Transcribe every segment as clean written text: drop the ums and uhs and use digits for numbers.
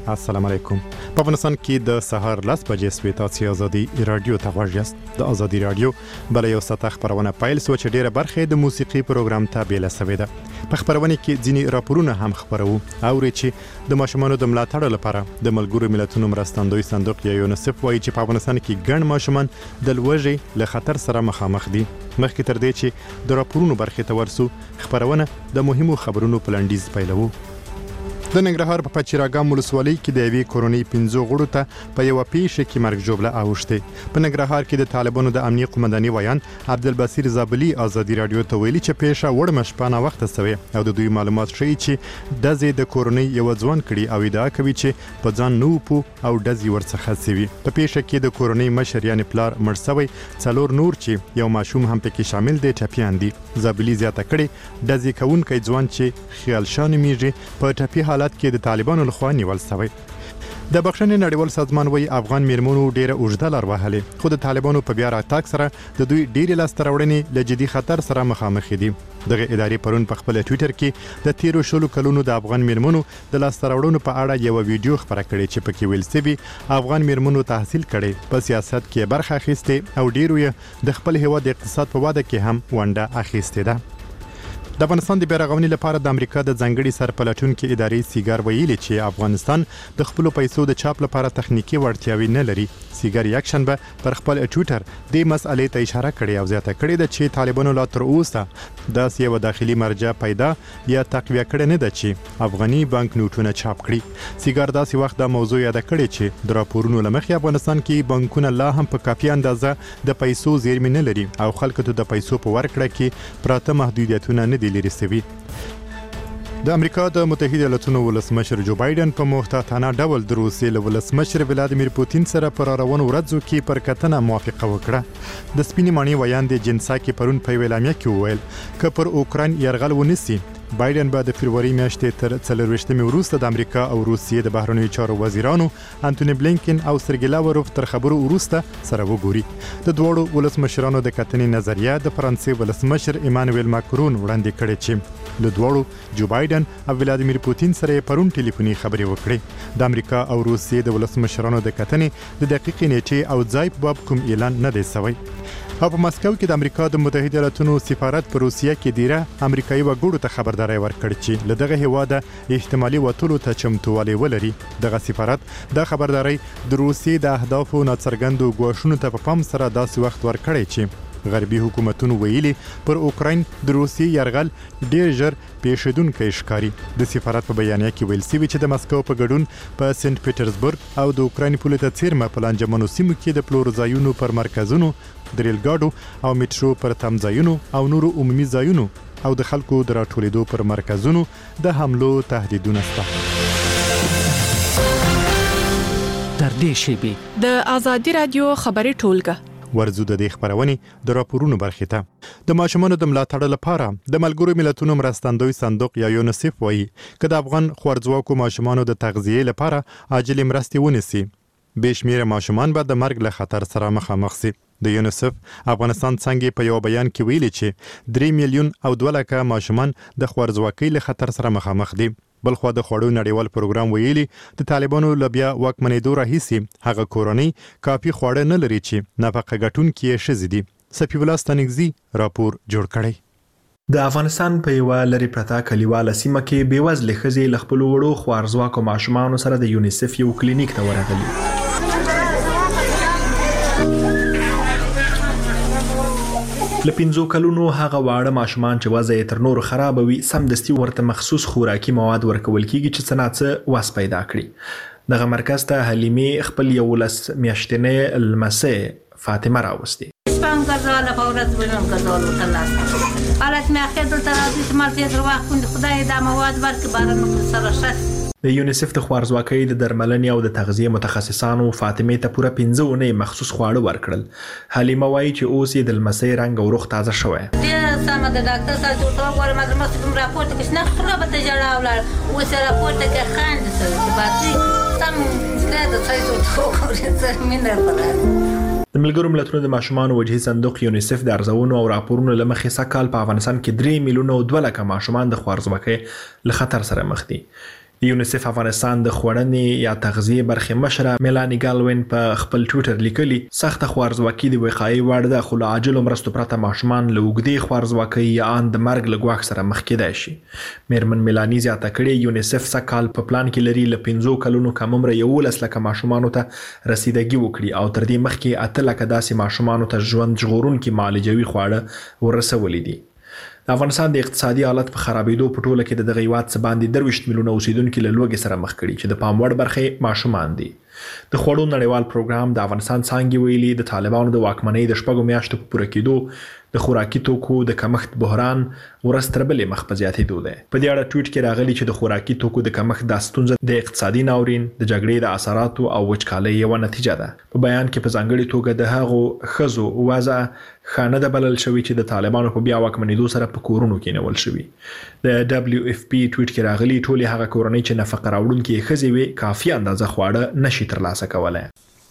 السلام علیکم. په افغانستان کې د سهار 10 بجې سوي تاسو ازادي رادیو ته غواړئ. د ازادي رادیو بل یو ساعت خبرونه پایل سو چې ډیره برخه د موسیقي پروګرام ته بیل سوي ده. په خبرونه کې ځینی راپورونه هم خبرو او چې د ماشومانو د ملاتړ لپاره د ملګرو ملتونو مرستندوی صندوق یا یونیسف وایي چې په افغانستان کې ګڼ ماشومان د لوږې له خطر سره مخامخ دي. مخکې تر دې چې د راپورونو برخه ته ورسو خبرونه د مهمو خبرونو پلانډیز پیلوو. د ننګرهار په پچیراګام ولسوالۍ کې د یوې کورنۍ 15 غړو ته په یو پیښه کې مرګ ژوبله اوښته. په ننګرهار کې د طالبانو د امنیت قومنداني ویان عبدالبصیر زابلی ازادي رادیو ته ویلي چې پیښه وړ مشپانه وخت سوي او د دوی معلومات ښیي چې د زی د کورنۍ یو ځوان کړي او ادعا کوي چې په ځان نو پو او دزي ورڅخه سوي. په پیښه کې د کورنۍ مشر یعنی پلار مړ شوی، څلور نور چې یو ماشوم هم پکې شامل دي ټپیان دي. زابلی زیاته کړي دزي کوونکی ځوان چې خیال شان میږي په ټپی حالت کې د طالبانو لخوا نیول شوی. د بخښنې نړیوال سازمان وایي افغان میرمنو ډیره اوږده لار وهلې، خو د طالبانو په بیا راتګ سره د دوی ډیرې لاسته راوړنې له جدي خطر سره مخامخ دي. دغه ادارې پرون په خپل ټوئیټر کې د 13 کلونو د افغان میرمنو د لاسته راوړنو په اړه یو ویډیو خبره کړې چې پکې ویل شوی افغان میرمنو تحصیل کړي، په سیاست کې برخه اخیسته او ډیرو د خپل هیواد د اقتصاد په واده کې هم ونډه اخیسته ده. د افغانستان د بیرغونی لپاره د امریکا د ځنګړي سرپلټونکو ادارې سیګار ویلي چې افغانستان د خپل پیسو د چاپ لپاره تخنیکی وړتیاوې نه لري. سیګار یک شنبه پر خپل ټوئیټر د مسالې ته اشاره کړې او زیاته کړې ده چې طالبانو لا تر اوسه داسې یو داخلي مرجع پیدا یا تقویه کړې نه ده چې افغاني بانک نوټونه چاپ کړي. سیګار داسې وخت د موضوع یاد کړې چې د راپورونو لمخې افغانستان کې بانکونه لا هم په کافي اندازه د پیسو زیرمې نه لري او خلکو ته د پیسو په ورکړه کې پراته محدودیتونه نه دي لري سوي. د امریکا د متحده ایالاتونو ولسمشر جو بایدن په محتاطانه ډول د روسیې له ولسمشر ولادیمیر پوتین سره پر روانو ورځو کې پر کتنه موافقه وکړه. د سپینې مانی ویان د جنسا کې پرون په ویلامیا کې وویل ک پر اوکراین يرغل ونیسي بایدن به د فبرवरी میاشتې تر 24 وروسته د امریکا او روسیې د بهرنیو چارو وزیرانو انټونی بلینکن او سرګی لاوروف تر خبرو وروسته سره وګوري. د دوړو ولسمشرانو د کتنې نظریه د فرانسې ولسمشر ایمانوئل ماکرون وړاندې کړې چې د دوړو جو بایدن او ولادیمیر پوتین سره پرون ټلیفوني خبرې وکړې. د امریکا او روسیې د ولسمشرانو د کتنې د دقیق نیټه او ځای په باب کوم اعلان نه دی شوی. او په مسکو کې د امریکا د متحده ایالاتونو سفارت په روسیه کې دیره امریکایي وګړو ته خبرداري ورکړه چې له دغه هواده احتمالي وټولو ته چمتووالی ولري. دغه سفارت د خبرداري د روسیې د اهدافو ناڅرګندو ګواښونو ته په پام سره داسې وخت ورکړی چې غربي حکومتونو ویلي پر اوکراین د روسیې يرغل ډیر ژر پیښیدونکی ښکاري. د سفارت په بیانیه کې ویل شوی چې د مسکو په ګډون په سنت پیټرزبورګ او د اوکراین پولیس څیرمه په لانجمنو سیمو کې د پلور ځایونو پر مرکزونو، د ریل ګاډو او میټرو پر تمځایونو او نورو عمومي ځایونو او د خلکو د راټولېدو پر مرکزونو د حملو تهدیدونه شته. تر دې شیبي د ازادي رادیو خبري ټولګه ورزو د دې خبرونه د راپورونو برخه ته د ماشومانو د ملاتړ لپاره د ملګرو ملتونو مرستندوی صندوق یا یونیسف وایي چې د افغان خوارځواکو ماشومانو د تغذیه لپاره عاجل مرستې ونیسي. بشمیره ماشومان به د مرګ له خطر سره مخامخ شي. د یونیسف افغانستان څنګه په یو بیان کې ویلي چې 3 میلیون او 2 لک ماشومان د خوارځواکۍ له خطر سره مخامخ دي. بلخو د خوړو نړیوال پروګرام ویلي د طالبانو لبیا واکمنېدو راهیسي هغه کورنۍ کافي خواړه نه لري چې نفقه ګټونکي یې شزي دي. سپی ولا ستنګزي راپور جوړ کړی. د افغانستان په یو لری پرتا کلیواله سیمه کې بیوزله ښځې له خپل وړو خوارځواکو ماشومانو سره د یونیسف یو کلینیک ته ورغلي. له 15 کلونو هغه واړه ماشومان چې وضع یې تر نورو خراب وي سمدستي ورته مخصوص خوراکي مواد ورکول کیږي چې څنګه واس پیدا کړي. دغه مرکز ته حلیمه خپل یو لس میاشتنې لمسه فاطمه راوستي. شپږ غزاله په ورځ ورنم غزاله وتلاسه حالت مې اخر ته راځي چې مالته تر وخت خوند خدای دا مواد ورکړي بارنه سره شته. د یونیسف د خوارځواکۍ د درملنې او د تغذیه متخصصانو فاطمه ته پوره 15 ونې مخصوص خواړه ورکړل. حلیمه وایي چې اوس یې د لمسۍ رنګ او روغ تازه شوی. ډېر سمه د ډاکټر سره ورته وګورم د مسلم راپورټ کې نه خپل به ته جړا ولاړ اوس راپورټ کې خاند سره چې باندې سم زړه د څه څه کوي چې مینه پره. د ملګرو ملتونو د ماشومان وجهي صندوق یونیسف د ارزونو او راپورونو لمخې سکهال په افغانستان کې 3 میلیون او 2 لک ماشومان د خوارځواکۍ له خطر سره مخ دي. د یونیسف افغانستان د خوړنې یا تغذیه برخه مشره میلانی ګالوین په خپل ټوئیټر لیکلي سخت خوارزواکي د وقایي وړ ده، خو له عاجلو مرستو پرته ماشومان له اوږدې خوارزواکۍ یا ان د مرګ له ګواښ سره مخ کېدای شي. میرمن میلانی زیاته کړې یونیسف سکهال په پلان کې لري له 15 کلونو کم عمره 11 لکه ماشومانو ته رسیدګي وکړي او تر دې مخکې 8 لکه داسې ماشومانو ته ژوند ژغورونکي معالجوي خواړه ورسولي دي. د افغانستان د اقتصادي حالت په خرابېدو په ټوله کې د دغه هیواد څخه باندې 23 میلیونه اوسیدونکو له لوږې سره مخ کړي چې د پام وړ برخه ماشومان دي. د خوړو نړیوال پروګرام د افغانستان څانګې ویلي د طالبانو د واکمنۍ د شپږو میاشتو په پوره کېدو د خوراکي توکو د کمښت بحران ورځ تر بلې مخ په زیاتېدو دی. په دې اړه ټویټ کې راغلی چې د خوراکي توکو د کمښت د ستونزه د اقتصادي ناورین، د جګړې د اثراتو او وچکالۍ یوه نتیجه ده. په بیان کې په ځانګړي توګه د هغو ښځو وضع ښه نه ده بلل شوې چې د طالبانو په بیا واکمنېدو سره په کورونو کې نیول شوي. د WFP ټویټ کې راغلی ټولې هغه کورنۍ چې نفقه راوړونکې ښځې وي کافي اندازه خواړه نشي ترلاسه کولی.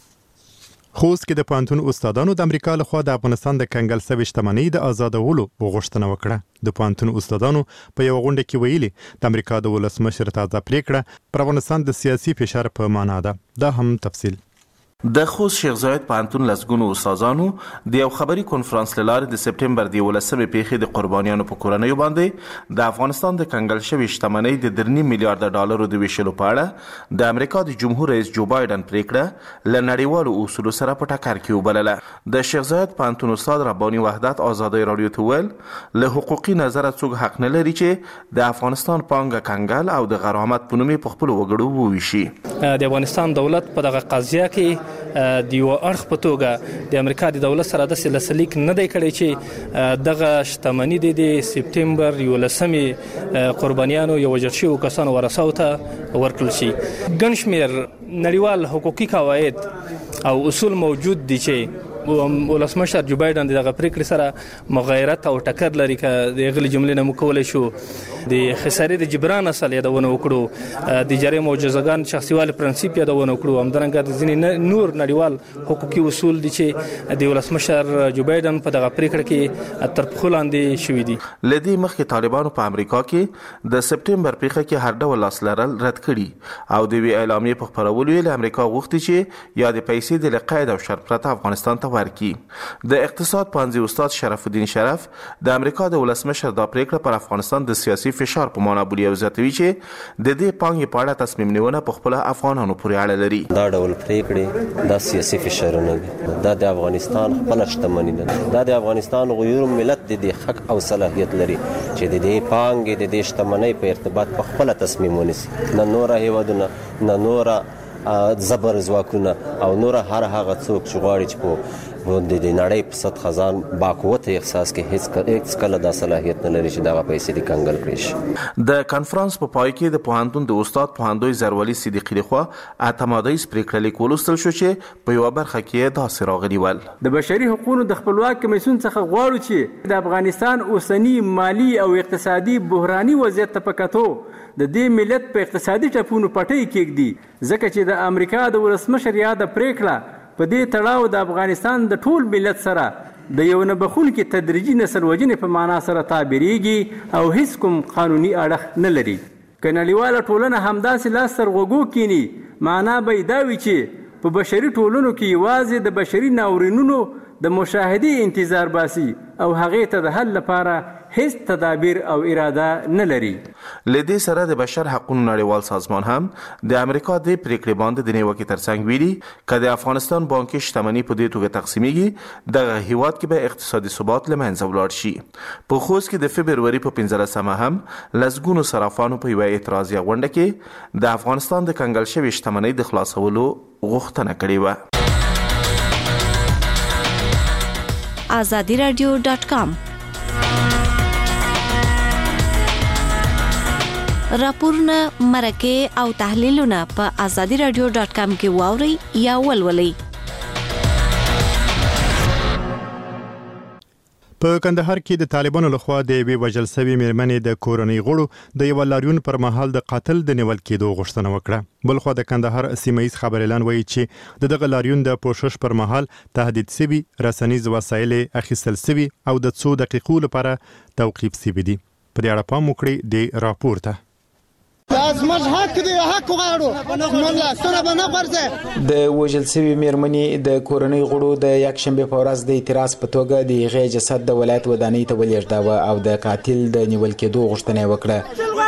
خوست کې د پوهنتون استادانو د امریکا لخوا د افغانستان د کنګل شوې شتمنۍ د آزادولو غوښتنه وکړه. د پوهنتون استادانو په یو غونډه کې ویلي د امریکا د ولسمشر تازه پریکړه پر افغانستان د سیاسي فشار په معنا ده. دا هم تفصیل. د خوست شیخ زاید پوهنتون لسګونو استادانو د یو خبري کنفرانس له لارې د سپټمبر د 11مې پیښې د قربانیانو په کورنیو باندې د افغانستان د کنګل شوې شتمنۍ د 3 میلیارډ ډالرو د ویشلو په اړه د امریکا د جمهور رئیس جو بایدن پریکړه له نړیوالو اصولو سره په ټکر کې وبلله. د شیخ زاید پوهنتون استاد رباني وحدت آزادۍ رادیو ته ویل له حقوقي نظره څوک حق نه لري چې د افغانستان پانګه کنګل او د غرامت په نوم په خپل وګړو وویشي. د افغانستان دولت په دغه قضیه کې د یو اړخ په توګه د امریکا د دولت سره د لاسلیک نه دی کړی چې دغه شتمنۍ د سپټمبر 11مې قربانیانو یو وژل شویو کسانو ورثو ته ورکړل شي. ګڼ شمېر نړیوال حقوقي قواعد او اصول موجود دي چې ولسمشر جو بایدن دغه پریکړې سره مغایرت او ټکر لري. که د غلي جملې نه مکولای شو د خسارې د جبران اصل یادونه وکړو، د جرم او جزاګان شخصیوالي پرنسپ یادونه وکړو، همدارنګه د ځینې نور نړیوال حقوقي اصول دي چې د ولسمشر جو بایدن په دغه پریکړه کې تر پښو لاندې شوي دي. لدې مخکې طالبانو په امریکا کې د سپټمبر پیښه کې هر ډول لاس لرل رد کړي او د وی اعلامیې په خپرولو یې امریکا غوښتي چې یا د پیسې د لقید او شرط پرته افغانستان ته ورکړي. د اقتصاد پوهنځي استاد شرف الدین شرف د امریکا د ولسمشر دا پریکړه پر افغانستان د سیاسي فشار په معنا بولي او زیاتوي چې د دې پانګې په اړه تصمیم نیونه په خپل افغانانو پورې اړه لري. دا ډول پریکړې د سیاسي فشارونه دي، دا د افغانستان خپل شتمنۍ ده، دا د افغانستان غیر ملت د حق او صلاحیت لري چې د دې پانګې د دې شتمنۍ په ارتباط په خپل تصمیم ونیسي. نه نور هیوادونه، نه نور زبر ځواکونه او نور هر هغه څوک چې غواړي چې په د نړۍ په صد خزان باقوت احساس کې هیڅ کله دا صلاحیت نه لري چې دا پیسې د کنګل کړي شي. د کانفرنس په پای کې د پوهنتون د استاد پوهندوی زروالي صدیقي لخوا اعتمادي پریکړه لیک ولوستل شو چې په یو برخه کې داسې راغلي ول: د بشري حقوقو د خپلواک کمیسیون څخه غواړو چې د افغانستان اوسنی مالی او اقتصادي بحراني وضعیت ته پکاتو د دې ملت په اقتصادي ټپونو پټۍ کېږدي، ځکه چې د امریکا د ولسمشر یاد پریکړه په دې تړاو د افغانستان د ټول ملت سره د یو نه بخونکي تدریجي نسل وژنې په معنا سره تعبیریږي او هیڅ کوم قانوني اړخ نه لري. که نړیواله ټولنه همداسې لاس تر غوږو کینی، معنا به دا وي چې په بشري ټولنو کې یوازې د بشري ناورینونو د مشاهدې انتظار باسي او هغې ته د حل لپاره هیڅ تدابیر او اراده نه لري. لدې سره د بشر حقوقو نړیوال سازمان هم د امریکا د پریکړې باندې د نیوکې ترڅنګ ویلي چې د افغانستان بانکي شتمنۍ په دې توګه تقسیمېږي دغه هیواد کې به اقتصادي ثبات له منځه ولاړ شي. په خوست کې د فبروري په 15مه هم لسګونو صرافانو په یوه اعتراضي غونډه کې د افغانستان د کنګل شوې شتمنۍ د خلاصولو غوښتنه کړې وه. azadiradio.com راپورونه، مرکې او تحلیلونه په azadiradio.com کې واورئ یا ولولئ. په کندهار کې د طالبانو لخوا د یوې وژل شوې میرمنې د کورنۍ غړو د یو لاریون پر مهال د قاتل د نیول کېدو غوښتنه وکړه. بلخوا د کندهار سیمه ییز خبريالان وایي چې د دغه لاریون د پوښښ پر مهال تهدید شوی، رسنیز وسایل اخیستل شوی او د څو دقیقو لپاره توقیف شوی دي. په دې اړه پام وکړئ د راپور ته. زموږ حق دی، حق غواړو، موږ لاسونه به نه غورځوو. د وژل شوي مېرمنې د کورنۍ غړو د یکشنبې په ورځ د اعتراض په توګه د هغې جسد د ولایت ودانۍ ته ولېږداوه او د قاتل د نیول کېدو غوښتنه یې وکړه.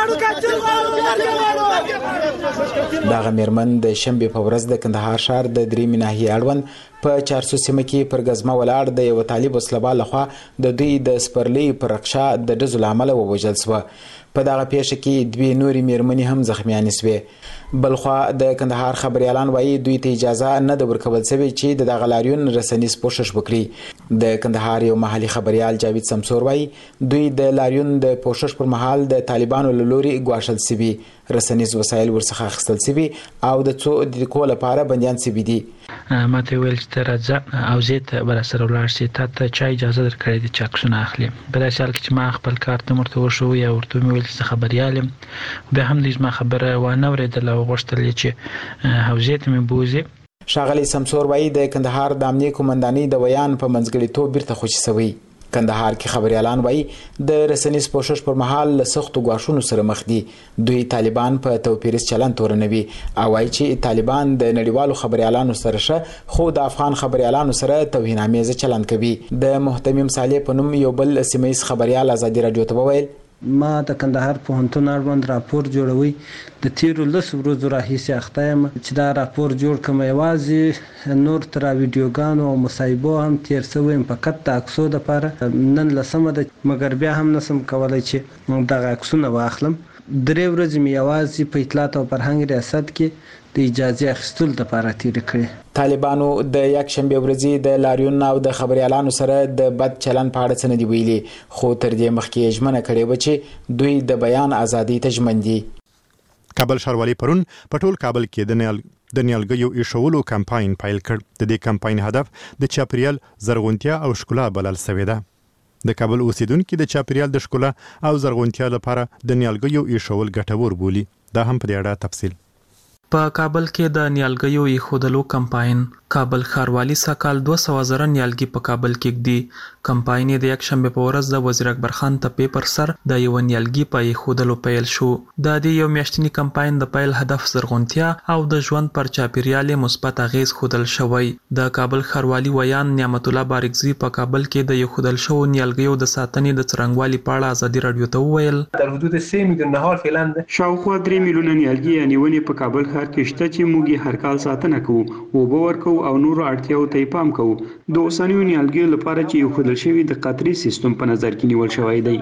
دغه مېرمن د شنبې په ورځ د کندهار ښار د درېیمې ناحیې اړوند په 400 سیمه کې پر ګزمه ولاړ د یو طالب وسلوال لخوا د دوی د سپرلۍ پر رکشا د ډزو له امله ووژل شوه. په دغه پیښه کې دوی نورې مېرمنې هم زخمیانې شوې. بلخوا د کندهار خبريالان وایي دوی ته اجازه نه ده ورکول شوې چې د دغه لاریون رسنیز پوښښ وکړي. د کندهار یو محلي خبريال جاوید سمسور وایي دوی د لاریون د پوښښ پر مهال د طالبانو له لوري ګواښل شوي، رسنیز وسایل ورڅخه اخیستل شوي او د څو دقیقو لپاره بندیان شوي دي. ما ته ویل چې ته راځه او زه ته بر سره ولاړ شې، ته چا اجازه درکړې دي چې عکسونه اخلي؟ په داسې حال کې چې ما خپل کار ته مرته وشو یا ورته مې ویل چې خبريال یم، بیا هم دوی زما خبره وانه اورېدله او غوښتل یې چې حوزې ته مې بوځي. ښاغلی سمسور وایي د کندهار د امنیې قومندانۍ د ویان په منځګړیتوب بیرته خوشي شوی. کندهار کې خبريالان وایي د رسنیز پوښښ پر مهال له سختو ګواښونو سره مخ دي. دوی طالبان په توپیریز چلند تورنوي او وایي چې طالبان د نړیوالو خبريالانو سره ښه خو د افغان خبريالانو سره توهینامیز چلند کوي. د محتمم صالح په نوم یو بل سیمه‌یز خبريال ازادي رادیو ته وویل ما د کندهار پوهنتون اړوند راپور جوړوي، د تیرو 10 ورځو راهیسې اخته یم چې دا راپور جوړ کړم. یوازې نور تر ویډیوګانو او مصاحبو هم تیر شوی یم، فقط د عکسو دپاره. نن لسمه ده مګر بیا هم نسم کولی چې دغه عکسونه واخلم. 3 ورځې مې یوازې په اطلاعات او فرهنګ ریاست کې د اجازه اخیستلو لپاره تیر کړې. طالبانو د یکشنبې ورځې د لاریون او د خبريالانو سره د بد چلن په اړه څه نه دی ویلي، خو تر دې مخکې ژمنه کړې و چې دوی د بیان ازادۍ ته ژمن دي. کابل ښاروالي پرون په ټول کابل کې د نیالګیو ایښولو کمپاین پیل کړ. د دې کمپاین هدف د چاپیریال زرغونتیا او ښکلا بلل شوې ده. د کابل اوسیدونکو د چاپیریال د ښکلا او زرغونتیا لپاره د نیالګیو ایښول ګټور بولي. دا هم په دې اړه تفصیل. په کابل کې د نیالګیو ایښودلو کمپاین کابل ښاروالي سکهال 200 زره نیالګي په کابل کې ږدي. کمپاین د یکشنبې په ورځ د وزیر اکبر خان تپې پر سر د یو نیالګي په ایښودلو پیل شو. د دې یو میاشتنی کمپاین د پیل هدف زرغونتیا او د ژوند پر چاپیریال مثبت اغیز خودل شوی. د کابل ښاروالي ویان نعمت الله بارکزي په کابل کې د یو خودل شو نیالګیو د ساتنې د څرنګوالي په اړه ازادي رادیو ته وویل در حدود 3 میلیون نهال فعلا شاوخوا 3 میلیونه نیالګي یعنی ونې په کابل ښار کې شته چې موږ هر کال ساتنه کوو، اوبه ورکوو او نورو اړتیاو ته پام کوو. د اوسنیو نیالګیو لپاره چې یو خودل شوی د قطري سیستم په نظر کې نیول شوی دی.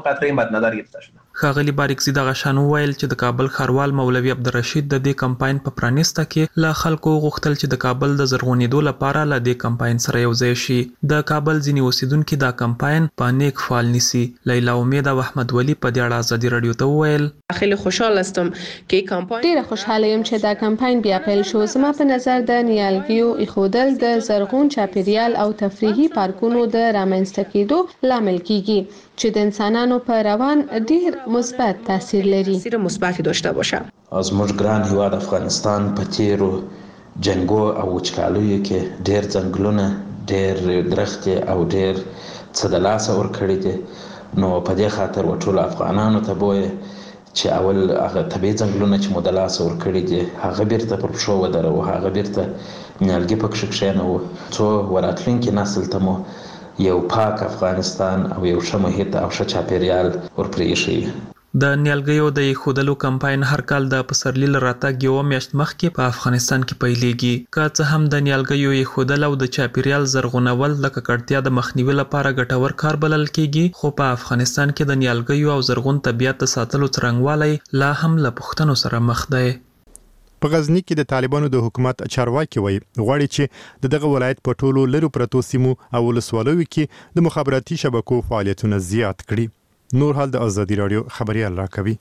ښاغلي بارکزي دغه شان وویل چې د کابل ښاروال مولوي عبدالرشید د دې کمپاین په پرانیسته کې له خلکو غوښتل چې د کابل د زرغونېدو لپاره له دې کمپاین سره یو ځای شي. د کابل ځینې اوسیدونکو دا کمپاین په نیک فعال نیسي. لیلا امید او احمد ولی په دې اړه ازادي رادیو ته وویل خیلی خوشحال هستم که کمپاین ډیره خوشحاله یم چې دا کمپاین بیا پیل شو. زما په نظر د نیالګیو ایښودل د زرغون چاپیریال او تفریحي پارکونو د رامنځته کېدو لامل کیږي چې د انسانانو په روان ډیر مثبت تاثیر لري. مثبت داشته باشه. از موږ ګران هیواد افغانستان په تیرو جنگو او وچکالیو کې ډیر ځنګلونه، ډیر درختې او ډیر څه د لاسه ورکړي دي. نو په دې خاطر ټول افغانانو ته بوي چې اول هغه طبیعي ځنګلونه چې مو د لاسه ورکړي دي هغه بیرته پر پښو ودرو، هغه بیرته نیالګي پکې کښېنوو څو وراتلونکي نسل ته مو یو پاک افغانستان او یو ښه محیط او ښه چاپیریال ورپرېښي. د نیالګیو د ایښودلو کمپاین هر کال د پسرلي له راتګ یوه میاشت مخکې په افغانستان کې پیلېږي. که څه هم د نیالګیو ایښودل او د چاپیریال زرغونول د ککړتیا د مخنیوي لپاره ګټور کار بلل کېږي، خو په افغانستان کې د نیالګیو او زرغون طبیعت د ساتلو څرنګوالی لا هم له پوښتنو سره مخ دی. په غزنی کې د طالبانو د حکومت چارواکي وایي غواړي چې دغه ولایت په ټولو لرو پرتو سیمو او ولسوالیو کې د مخابراتي شبکو فعالیتونه زیات کړي. نور حال د ازادي رادیو خبريال راکوي.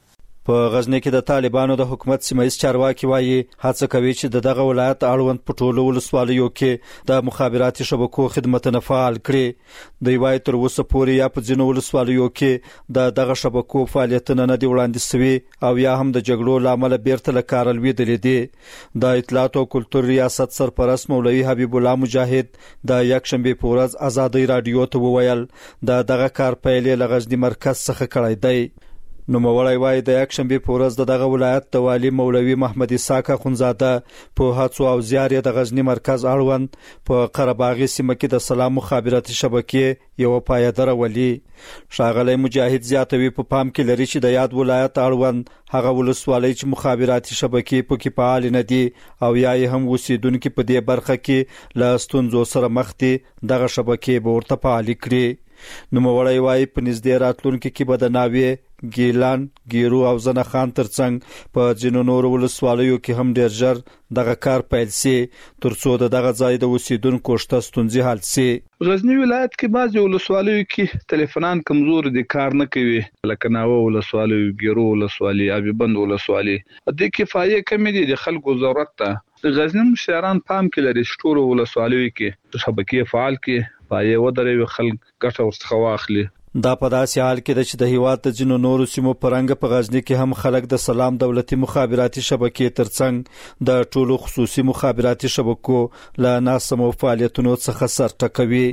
په غزنی کې د طالبانو د حکومت سیمایي چارواکي وایي هڅه کوي چې دغه ولایت اړوند په ټولو ولسوالیو کې د مخابراتي شبکو خدمتونه فعال کړي. دوی وایي تر اوسه پورې یا په ځینو ولسوالیو کې دغه شبکو فعالیتونه نه دي وړاندې شوي او یا هم د جګړو له امله بیرته له کاره لوېدلې دي. د اطلاعات او کلتور ریاست سرپرست مولوي حبیب الله مجاهد د یکشنبې په ورځ ازادي رادیو ته وویل دغه کار پیل له غزنی مرکز څخه کړی دی. نو مولای وای د یک شنبه په ورځ دغه ولایت د والی مولوي محمد اسحاق خونزاده په هڅو او زیارې د غزنی مرکز اړوند په قرهباغي سیمه کې د سلام مخابراتي شبکې یو پایدار ولی شاغلی مجاهد زیاتوي په پام کې لري چې د یاد ولایت اړوند هغه ولسوالۍ چې مخابراتي شبکې پکې فعال نه دي او یا هم اوسیدونکو په دې برخه کې له ستونزو سره مخ دي دغه شبکې به ورته فعال کړي. نو مولای وای په نږدې راتلونکو کې به د ناوې ګیلان ګیرو او زنه خان ترڅنګ په ځینو نورو ولسوالیو کې هم ډیر ژر دغه کار پیل سي ترڅو دغه ځای د اوسیدونکو شته ستونزې حل سي. غزنی ولایت کې بعض ولسوالیو کې ټلیفونان کمزور دي کار نه کوي لکه ناوه ولسوالي ګیرو ولسوالي ابيبند ولسوالي د کفایه کمی دي د خلکو ضرورت ته د غزنی مشران پام کې لري شټورو ولسوالیو کې شبکې فعال کې پایې ودرې خلک ګټه ورڅخه واخلي. دا په داسې حال کې چې د هیواد د جنو نورو سیمو پرنګ په غزنی کې هم خلک د سلام دولتي مخابراتي شبکې ترڅنګ د ټولو خصوصي مخابراتي شبکو له ناسمو فعالیتونو څخه سر ټکوي.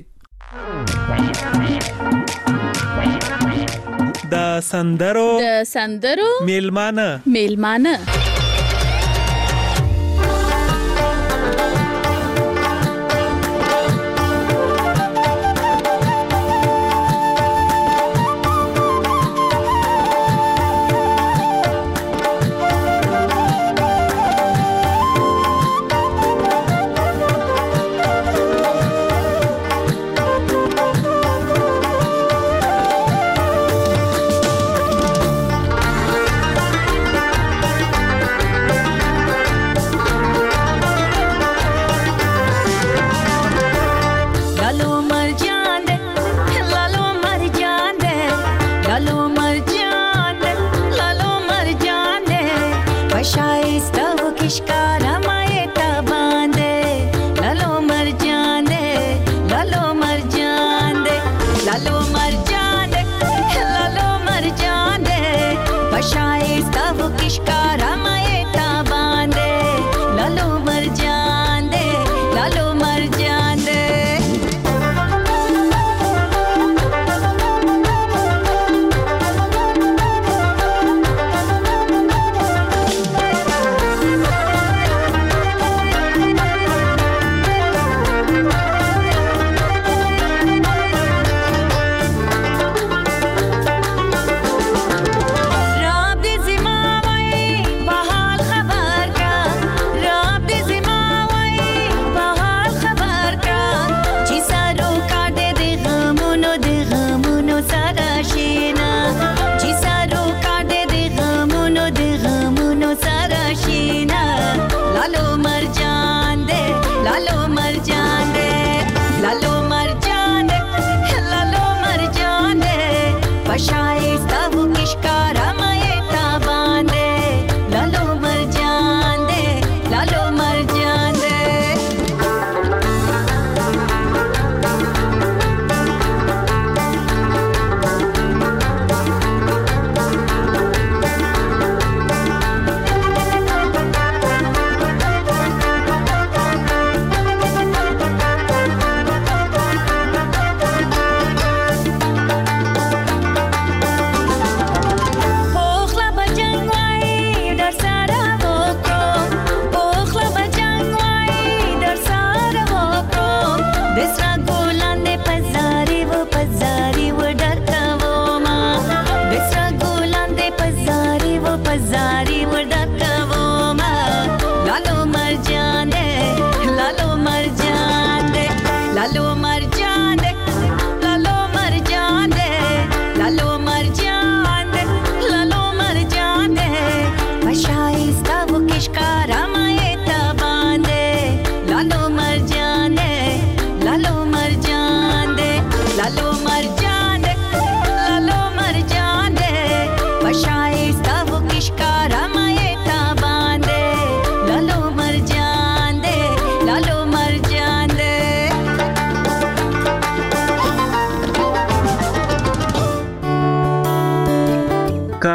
د سندرو میلمانه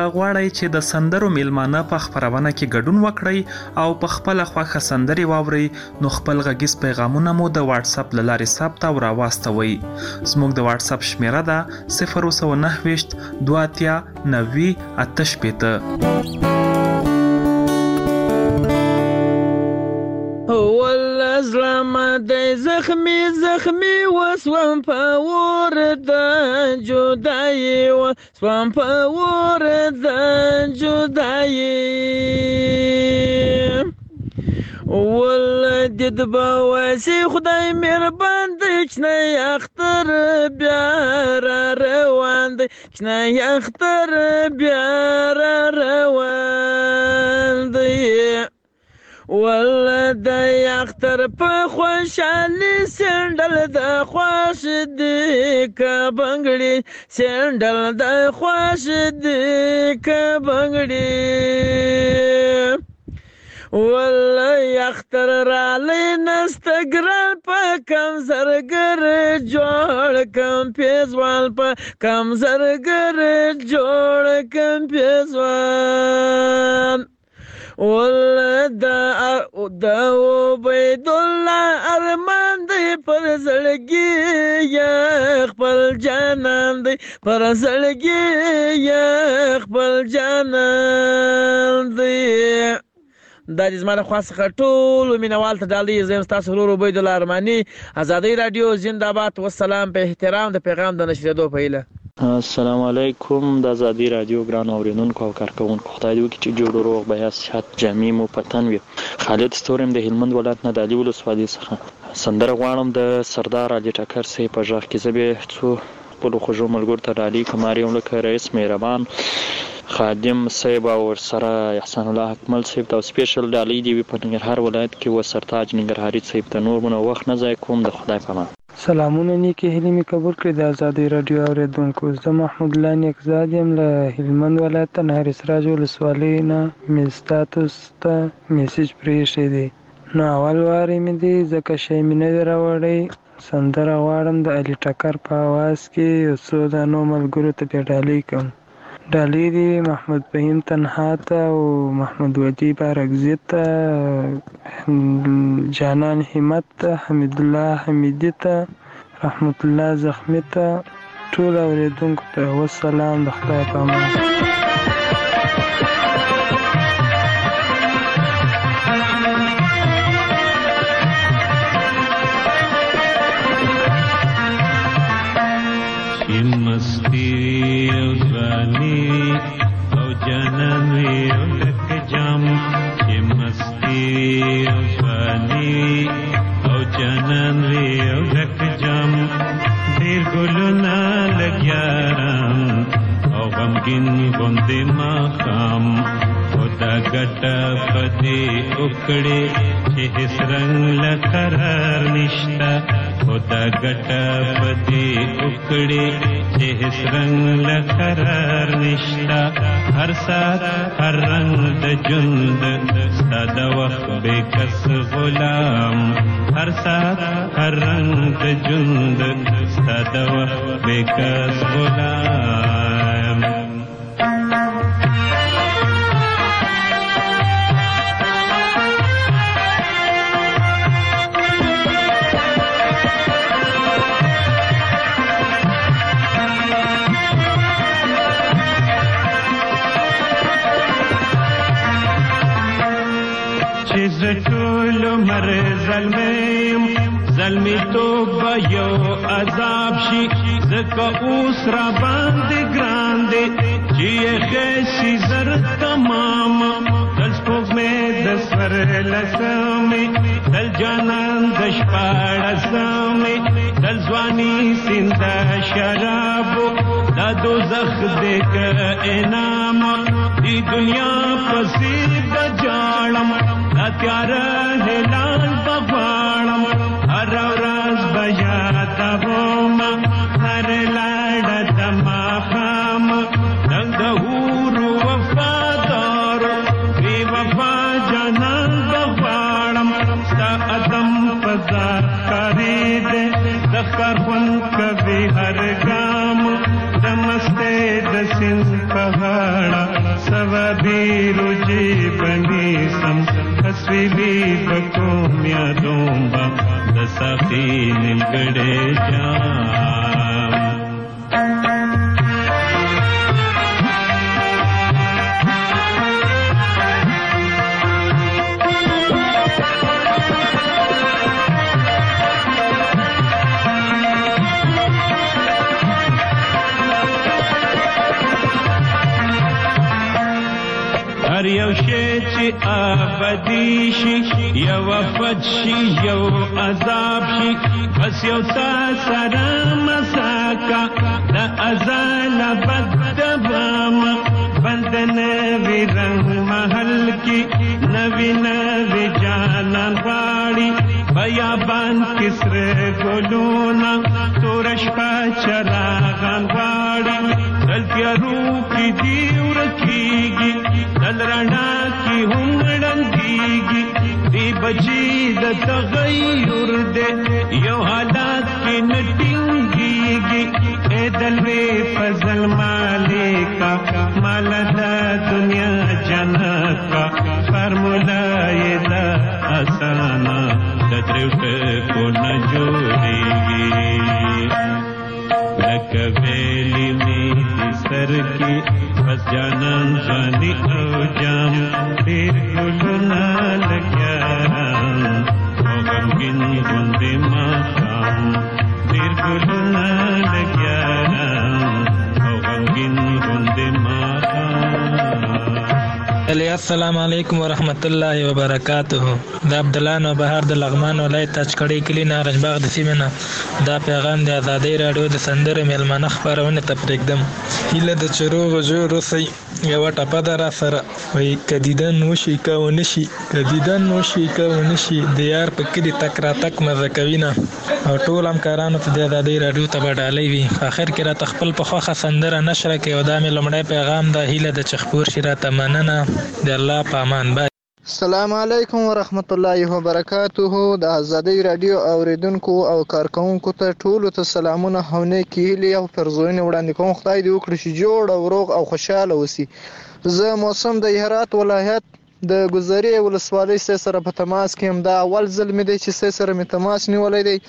غواړئ چې د سندرو میلمانه په خپرونه کې ګډون وکړئ او په خپل خوښه سندرې واورئ نو خپل غږیز پیغامونه مو د واتس اپ له لارې ثبت او راواستوئ. زموږ د واتس اپ شمیره ده 029 2 90 88. زلمه د زخمی وسوم په ور د جدای وسوم په ور د جدای ولدید بواسي خدای مهربان دی چنه اختر بیا روان دی چنه اختر بیا روان دی ولد اختر په خوشالي سندل د خوش دی ک بنگړي سندل د خوش دی ک بنگړي ولای اختر را لینستګرل په کم زرګر جوړ کم پیزوال په کم زرګر جوړ کم پیزوال ولد عبید الله ارمان دی پر زړګي یا خپل جانان دی پر زړګي یا خپل جانان دی. دا د زما له خوا څخه ټولو مینوال ته ډالۍ زه یم ستاسو ورور عبید الله ارماني. ازادۍ راډیو زنده‌باد والسلام. په احترام د پیغام د نشریدو په هیله. السلام علیکم. د ازادۍ راډیو ګران اوریدونکو او کارکوونکو خدای دې وکړي چې جوړ روغ به صحت جامع مو په تن وي. خالد ستورم د هلمند ولایت نه د علي ولسوالۍ څخه سندره غواړم د سردار علي ټکر صاحب په غږ کې. زه به څو خپلو خوږو ملګرو ته ډالۍ کوم یم لکه رئیس مهربان خادم صاحب او ورسره احسان الله اکمل صاحب ته سپیشل ډالۍ دی په ننګرهار ولایت کې و سرتاج ننګرهاري صاحب ته. نور مونږ وخت نه ضایع کوم. د خدای په امان. سلامونه نیکی هیلې مې قبول کړې د ازادۍ راډیو اوریدونکو. زه محمود الله نیکزاد یم له هلمند ولایت نهر سراج ولسوالۍ نه. مې ستاسو ته میسج پرېښی دی نو اول وار مې دی ځکه شی مې نه دی راوړی. سندره غواړم د علي ټکر په اواز کې یو څو د نو ملګرو ته پې ډالۍ کوم. ډالۍ دی محمود فهیم تنها ته او محمود وجیب ارګزي ته، جانان همت ته، حمید الله حمیدي ته، رحمت الله زخمي ته، ټول اوریدونکو ته والسلام. د خدای په امان. مستی او ځواني او جانان وي او لک جام، چې مستی او ځواني او جانان وي او لک جام، ډېر ګلونه لګیارم او غمګین غوندې ماښام، خو دا ګټه په دې وکړې چې هېڅ رنګ له قرار نشته، خو دا ګټه په دې وکړې چې هېڅ رنګ له قرار نشته، هر ساعت هر رنګ د ژوند ستا د وخت بېکس غلام، هر ساعت هر رنګ د ژوند ستا د وخت بېکس غلام. ټول عمر ظلمیم ظلمی توب به یو عذاب شي، ځکه اوس را باندې ګران دی چې یې خیسي زر تمام، دل سپوږمۍ د څوارلسمې، دل جانان د شپاړسمې، دل ځواني سیند د شرابو، دا دوزخ دی که انعام، دې دنیا پسې به ژاړم، دا تیاره هلال به غواړم، هره ورځ به یادوم هر لاړه د ماښام، نن د حورو وفادارو بې وفا جانان به غواړم، ستا عدم په ذات ښکاري دی، د ښکار خوند کوي هر ګام، د مستۍ د سیند په غاړه سوابی روجی بنی سم تصویبی بکوم یادوم با دساقی نلگڑے جام هر یو شی چې آبادی شي یو وفد شي یو عذاب شي بس یو تا سره مساکا د ازال بد بام بندن وی رنگ محل کی نوی نوی جانان واړي بیابان کسره ګلونا تورش پا چراغان واړي دلتیارو کی دیور کیږي دل رڼا کی هم ړنګيږي دی بچی د تغیر دې یو حالات کې نټینګيږي اے دل وی فضل مالکا مال د دنیا جنت کا فارمولا یې دا اسانا د درېټ کو نه جوړيږي لکه ویلی می سر کی بس جانان ځاني او جام ډېر ګلونه لګیاران او غمګین غوندې ماښام ډېر ګلونه لګیاران او غمګین غوندې ماښام. السلام علیکم ورحمت الله وبرکاته. د عبد الله نو بهار د لغمان ولایت تاجکړی کلی نارنجباغ د سیمه دا پیغام د آزادۍ رادیو د سندره میلمانه خبرونه ته پرېږدم. هیله د چروغ جوړ رسي یو ټپه در سره وای کدیدن وشي کا ونشي کدیدن وشي کا ونشي د یار په کلی تک را تک مزه کوینه او ټول همکارانو ته د آزادۍ رادیو ته بدالي وي. اخر کې را تخپل په خوخه سندره نشره کې او د لمړی پیغام د هیله د چخپور شي را تمننه د الله په امان. السلام علیکم ورحمت الله وبرکاته. د آزادۍ رادیو اوریدونکو او کارکونکو ته ټولو ته سلامونه او نیکې هیلې او پرزوینې وړاندې کوم. خدای دې وکړي چې جوړ او روغ او خوشاله اوسي. زه موسم د هرات ولایت د ګذرې ولسوالۍ سره په تماس کې یم. دا اول ځل مې دی چې سره مې تماس نیولی دی.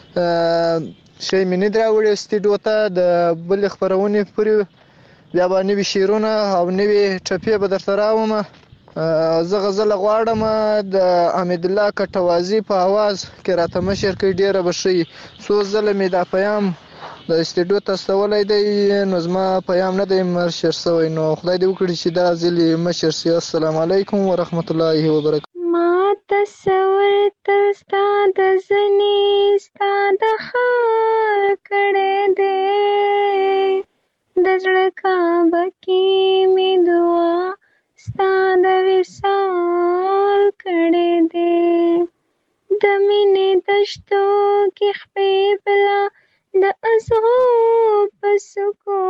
شی مې نه دی راوړی سټډیو ته. د بلې خپرونې پورې بیا به نوي شعرونه او نوي ټپې به درته راوړم. زه غزل غواړم د حمید الله کټوازی په आवाज کې راته مشر کې ډیره بشي. څو ځله مې دا پیام د استډیو ته استولی دی نو زما پیام نه دی مشر شوی. نو خدای دې وکړي چې دا ځل مشر شي. السلام علیکم ورحمت الله وبرکاته. ما تصور تر ستا د زنې ستا د خار کړی دی د زړه کعبه کې مې دعا ستا د وصال کړی دی د مینې دشتو کې خپې بلا د ازغو په سکو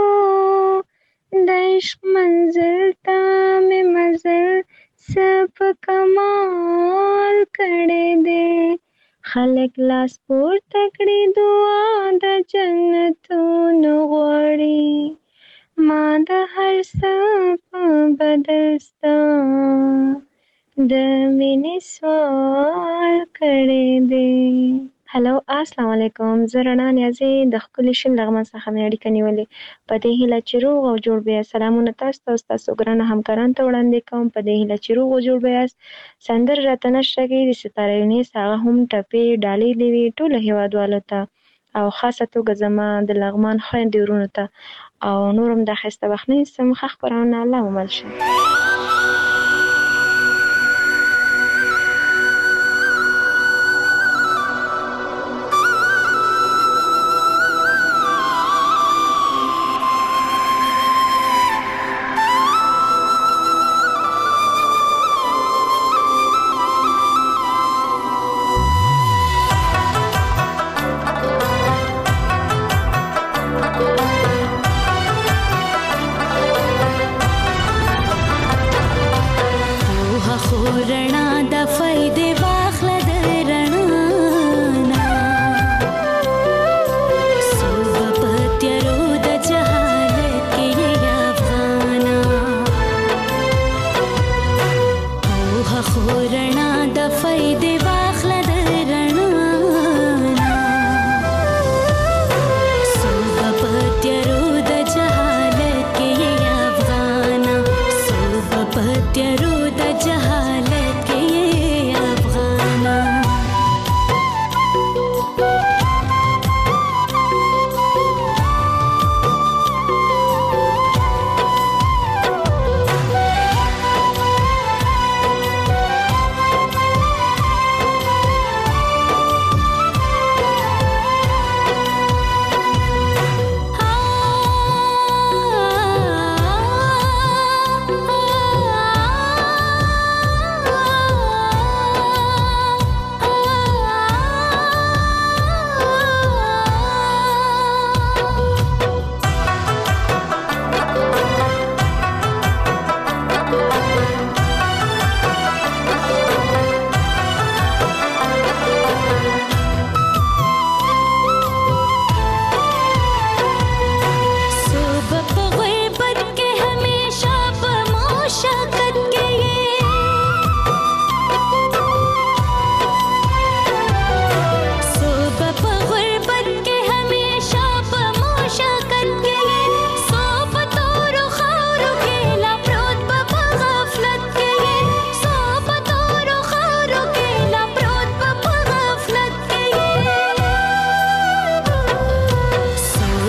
د عشق منزل ته مې مزل څه په کمال کړی دی خلک لاس پورته کړي دعا د جنتونو غواړي ما د هر څه په بدل ستا د مینې سوال کړی دی. هلو السلام علیکم. زه رڼا نیازی د ښکلي شین لغمان څخه مې اړیکه نیولې په دې هیله چې روغ او جوړ به یاست. سلامونه تاسو ته او ستاسو ګرانو همکارانو ته وړاندې کوم په دې هیله چې روغ او جوړ به یاست. سندرې راته نشته کېږي د ستاره یونیس هغه هم ټپې ډالۍ دې وي ټولو هیوادوالو ته او خاصه توګه زما د لغمان خویندې ورونو ته او نورم د ښایسته وخت نه ایستم. ښه خپرونه الله مو مل شه.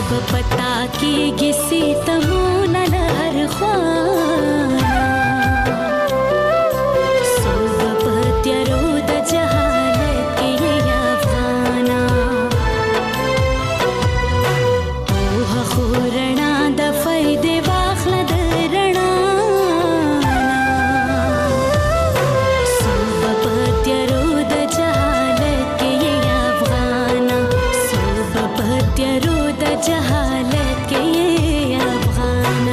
پتا کېږي ستمونه له هر خوا څوک په تیارو د جهالت کې افغانا پوهه خو رڼا د فایدې واخله د رڼا څوک په تیارو د جهالت کې افغانا څوک په تیارو د جهالت کې افغانا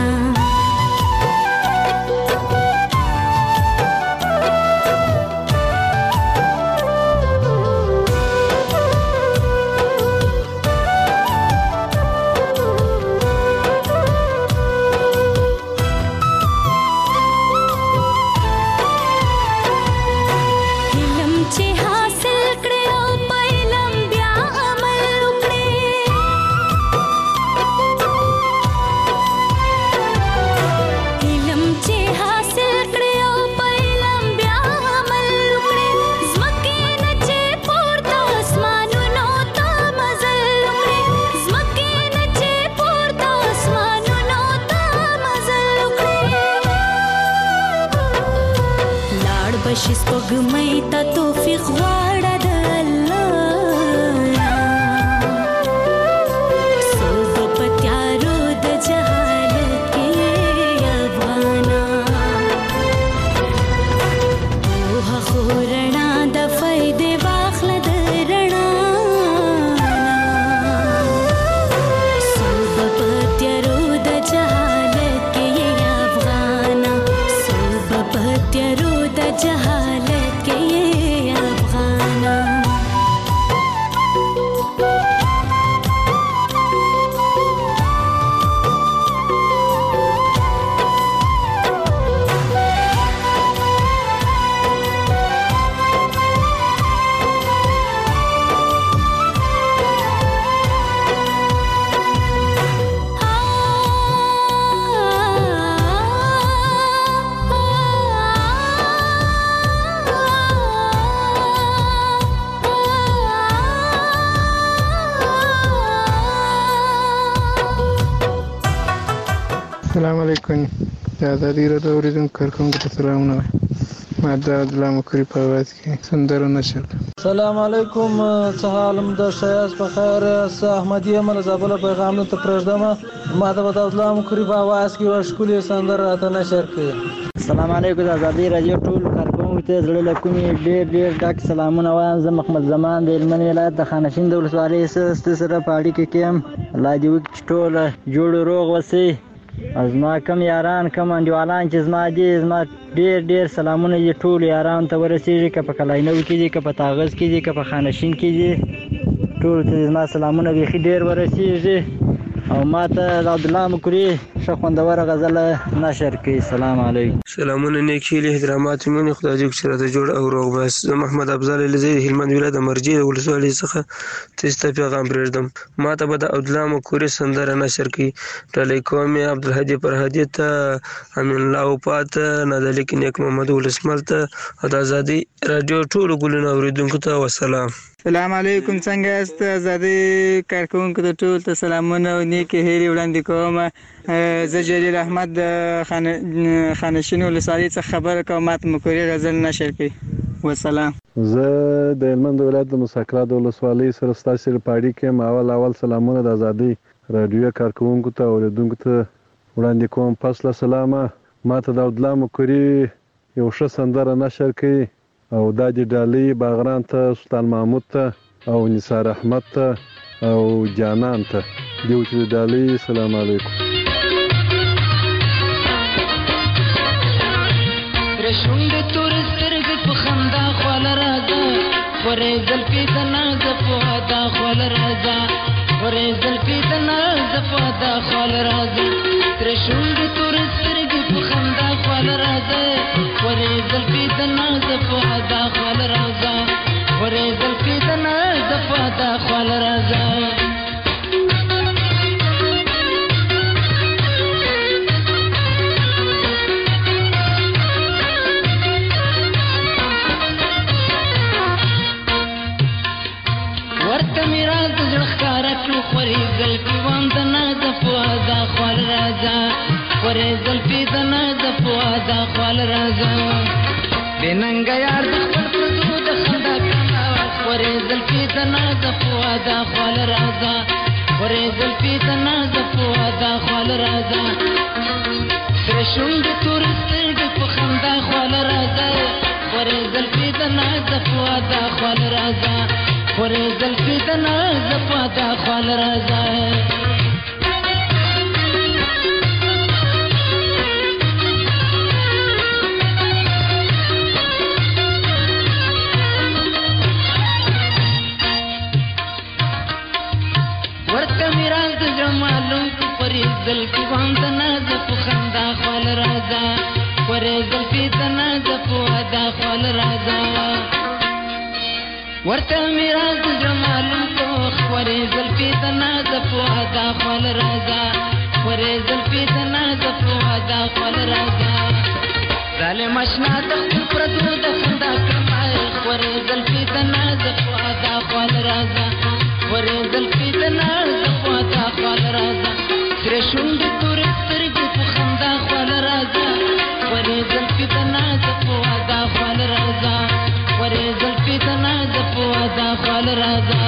علم چې حاصل کړې او په علم بیا عمل وکړې علم چې حاصل کړې او په علم بیا عمل وکړې ځمکې نه چې پورته اسمانونو ته مزل وکړې ځمکې نه چې پورته اسمانونو ته مزل وکړې لاړ بشي سپوږمۍ ته توفیق غواړه د الله څوک په تیارو د جهالت کې افغانا پوهه خو رڼا د فایدې واخله د رڼا څوک په تیارو د جهالت کې افغانا څوک په تیارو د جهالت کې افغانا السلام علیکم د ازادي راډیو اوریدونکو کارکونکو ته سلامونه ما د عبدالله مکری په आवाज کې سندره نشر سلام علیکم څه حالم د شایست په خیر احمدی مل زابل پیغام ته پرځدم ما د عبدالله مکری په आवाज کې وشکولې سندره ته نشر کړي السلام علیکم د ازادي راډیو ټول کارکونکو ته زړه له کومې ډېر ډاک سلامونه وایم زه محمد زمان د هلمند ولایت د خانشین د ولسوالۍ سره په اړیکه کې یم الله دې وکړي ټول جوړ روغ وسي زما کم یاران کم انډیوالان چې زما دي زما ډېر سلامونه دي ټول یاران ته ورسېږي که په کلاینو کې دي که په تاغز کې دي که په خانشین کې دي ټول ته زما سلامونه بیخي ډېر ورسېږي او ما ته د عبدالله مکري ښه خوندوره غزله نشر کړي سلام علیکم سلامونه نیک هیلې احترامات مونږ خدای دې چې راته جوړ او روغ بس زه محمد افضل لزید هلمند ولایت د مرجې ولسوالۍ څخه تاسو پیغام پرېږدم ما ته به د عبدالله مکري سندره نشر کړي ډالۍ کوم عبدالهادي فرهادي ته امین الله وفات نادلیک نیک محمد ولسمل ته د ازادي رادیو ټول ګلونه اوریدونکو ته والسلام سلام علیکم څنګه یاست ازادي کارکونکو ته ټول ته سلامونه او نیکې هیلې وړاندې کوم زه جلیل احمد د خانشین ولسوالۍ څخه خبره کوم ماته مکري غزل نشر کړي والسلام زه د هلمند ولایت د مسکرا د ولسوالۍ سره ستاسو په اړیکه کې اول سلامونه د ازادي رادیو کارکونکو ته اوریدونکو ته وړاندې کوم پس له سلامه ماته د عبدالله مکري یو ښه سندره نشر کړي او دا د ډالۍ باغران ته سلطان محمود ته او نثار احمد ته او جانان ته دیو چې ډالۍ سلام علیکم رشوند تور سترګ په خندا خول راځه ورې زلفې د ناز په ادا خول راځه ورې زلفې د ناز په ادا خول راځه رشوند تور سترګ په خندا خول راځه ورې زلفې د ناز په ادا خول راځه ورې زلفې د ناز په ادا خول راځه ورته میرا د ځړ ښکارا کړو خوري زلفې وند ناز فؤادا خال رازا ورې زلفې د ناز فؤادا خال رازا بننګ یار د خپل پردو د خندا کړه ورې زلفې د ناز فؤادا خال رازا ورې زلفې د ناز فؤادا خال رازا سره شونډې تور سترګې په خندا خال رازا ورې زلفې د ناز فؤادا خال رازا ورې زلفې د ناز فؤادا خال رازا زلفی باند ناز خندا خال رازا ورې زلفی د ناز فؤادا خال رازا ورته میراز جمالم کو ورې زلفی د ناز فؤادا خال رازا ورې زلفی د ناز فؤادا خال رازا ظالم اشنا د خپل پردو د خندا کمای ورې زلفی د ناز فؤادا خال رازا ورې زلفی د ناز فؤادا خال رازا سره شونډې تورې سترګې په خندا خال رازا ورې زلفې د ناز فؤادا خال رازا ورې زلفې د ناز فؤادا خال رازا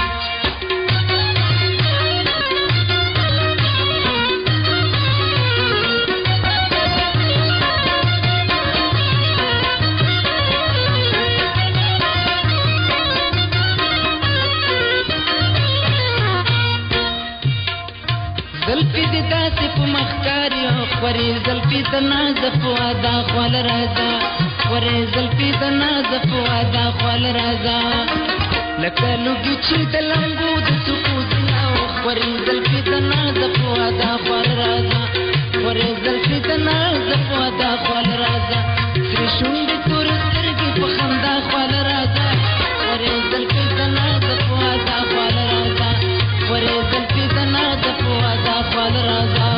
زلفی دی داسې په مخکاری ورې زلفی د ناز فؤادا خال رازا ورې زلفی د ناز فؤادا خال رازا لکه لوګي چې د لمبو د سکو زنا ورې زلفی د ناز فؤادا خال رازا ورې زلفی د ناز فؤادا خال رازا سرې شونډې تور سترګې په خندا خال رازا ورې زلفی د ناز فؤادا خال رازا ورې زلفی د ناز فؤادا خال رازا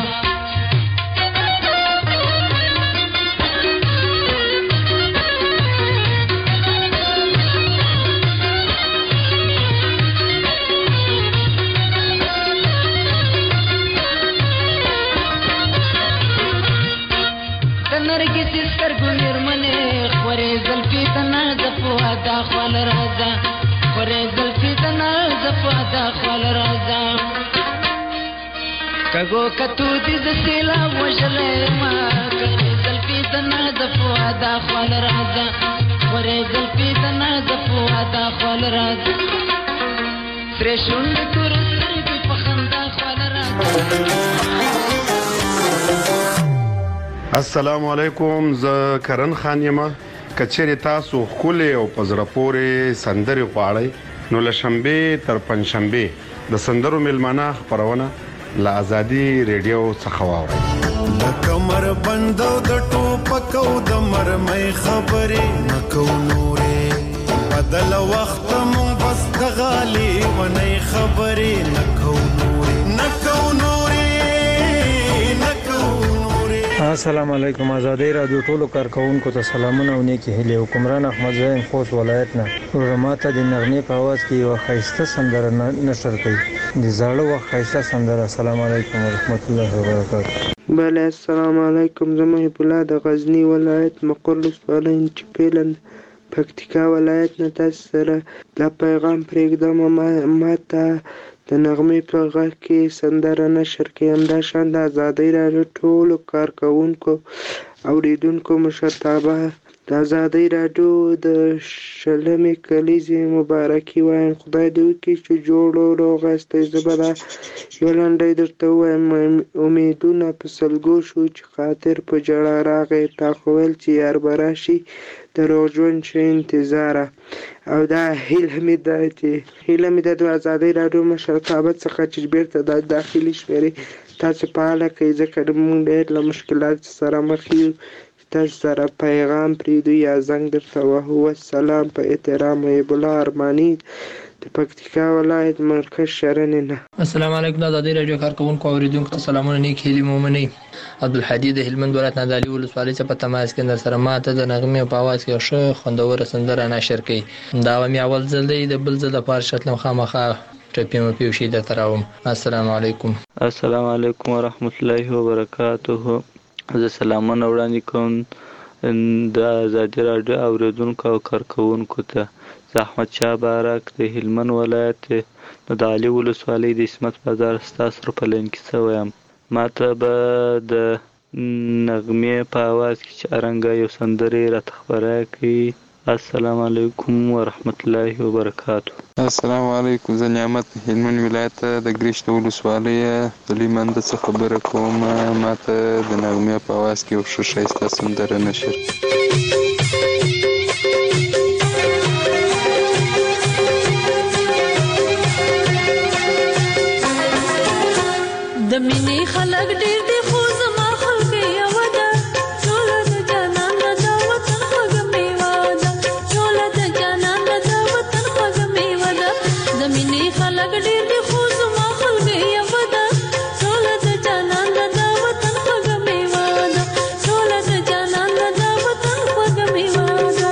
نرګس سترګو میرمنې ورې زلفې د ناز فؤادا خال رازا ورې زلفې د ناز فؤادا خال رازا کګو کتو دې د سیلاب وژلې ما ورې زلفې د ناز فؤادا خال رازا ورې زلفې د ناز فؤادا خال رازا سرې شونډې تور سترګې په خندا خال رازا السلام علیکم زه کرن خان یم کچېره تاسو خولې او پزړه پورې سندري غواړئ نو لشنبه تر پنځشنبه د سندرو ملمانه خبرونه لا ازادي ریډیو څخه واورئ کمر بندو د ټوپکو د مرمۍ خبرې نکو نورې بدل وخت مون بس د غالي ونې خبرې نکو نورې السلام علیکم آزادی رادیو ټولو کارکونکو ته سلامونه او نیکی هیله. حکمران احمد زین خوست ولایت نه ورماته د نغمې په आवाज کې یو خیسته سندره نشر کړي د زاړه وخت خیسته سندره. السلام علیکم ورحمت الله وبرکاته. بله السلام علیکم. زه محب الله د غزنی ولایت مقر ولسوالۍ چپیلند پکتیکا ولایت نه تاسو سره دا پیغام پرېږدم. ماته د نغمې په غږ کې سندره نشر کړي. همداشان د ازادۍ راډیو ټولو کارکوونکو اوریدونکو مشرتابه د ازادۍ راډیو د 20 کلیزې مبارکي وایم. خدای دې وکړي چې جوړ او روغ یاستئ. زه به دا یو لنډۍ درته ووایم. امیدونه په سلګو شو چې خاطر په ژړا راغی. تا خو ویل چې یار به راشي د روغ ژوند شه انتظاره. او دا هیله مې ده د ازادۍ راډیو مشرتابه څخه چې بیرته د داخلي شمېرې تاسو فعاله کړئ ځکه موږ ډېر له مشکلاتو سره مخ یو. تاسو سره پیغام پرېږدو یا زنګ درته وهو. والسلام. په احترام محب الله ارماني د پکتیکا ولایت مرکز شرنې نه. السلام علیکم. د ازادۍ راډیو کارکوونکو اوریدونکو ته سلامونه نیک هیلې مو ومنئ. عبدالحدی د هلمند ولایت نادعلي ولسوالۍ څخه په تماس کې در سره ماته د نغمې په اواز کې ښه خوندوره سندره نشر کړي. دا مې اول ځل دی. د بل ځل لپاره شتلم خامخا ټپي مپي شي درته راوړم. السلام علیکم. السلام علیکم ورحمت الله وبرکاته. زه سلامونه وړاندې کوم د ازادي راډیو اوریدونکو او کارکوونکو ته. زه احمدشاه بارک د هلمند ولایت د علي ولسوالۍ د عصمت بازار ستاسو سره په لین کې څه وایم. ما ته به د نغمې په اواز کې چې ارنګه یو سندرې راته خپره کړي. السلام علیکم ورحمت الله وبرکاته. السلام علیکم. زه نعمت هلمند ولایت د ګریشت ولسوالۍ د لیمند څخه خبره کوم. ما ته د نغمې په اواز کې یو ښه ښایسته سندره نشر. د مینې خلک ډېر دي خو زما خلک یوه ده. ټوله د جانان د وطن خوږه میوه ده. ټوله د جانان د وطن خوږه میوه ده. د مینې خلک ډېر دي خو زما خلک یوه ده. ټوله د جانان د وطن خوږه میوه ده. ټوله د جانان د وطن خوږه میوه ده.